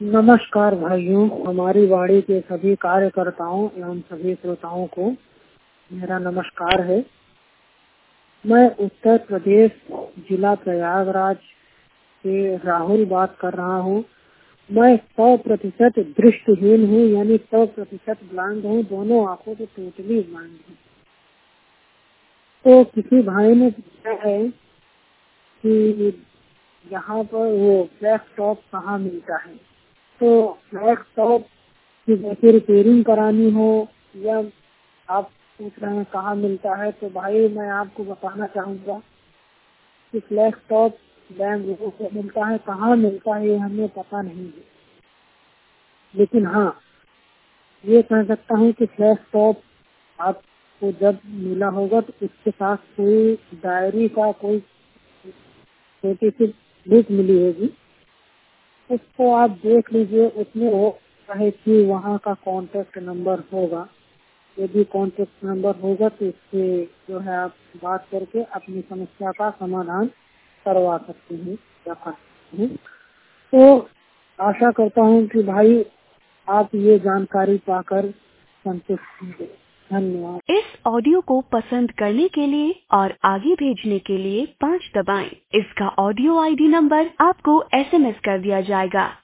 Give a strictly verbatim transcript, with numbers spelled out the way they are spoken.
नमस्कार भाइयों, हमारी वाणी के सभी कार्यकर्ताओं एवं सभी श्रोताओं को मेरा नमस्कार है। मैं उत्तर प्रदेश जिला प्रयागराज से राहुल बात कर रहा हूँ। मैं सौ प्रतिशत दृष्टिहीन हूँ, यानी सौ प्रतिशत ब्लाइंड हूँ, दोनों आंखों से टोटली ब्लाइंड हूँ। तो किसी भाई ने पूछा है कि यहाँ पर वो फ्लैक्स टॉप कहाँ मिलता है। तो फ्लैक्स टॉप की जैसे रिपेयरिंग करानी हो या आप पूछ रहे हैं कहाँ मिलता है, तो भाई मैं आपको बताना चाहूँगा कि फ्लैक्स टॉप बेंगलुरु से मिलता है। कहाँ मिलता है ये हमें पता नहीं है, लेकिन हाँ ये कह सकता हूँ कि फ्लैक्स टॉप आपको जब मिला होगा तो उसके साथ कोई डायरी का कोई छोटी सी बुक मिली होगी, उसको आप देख लीजिए। उसमें हो है कि वहाँ का कॉन्टेक्ट नंबर होगा। यदि कॉन्टेक्ट नंबर होगा तो इससे जो है आप बात करके अपनी समस्या का समाधान करवा सकते हैं या कर सकते हैं। तो आशा करता हूँ कि भाई आप ये जानकारी पाकर संतुष्ट होंगे। धन्यवाद। इस ऑडियो को पसंद करने के लिए और आगे भेजने के लिए पाँच दबाएं। इसका ऑडियो आईडी नंबर आपको एसएमएस कर दिया जाएगा।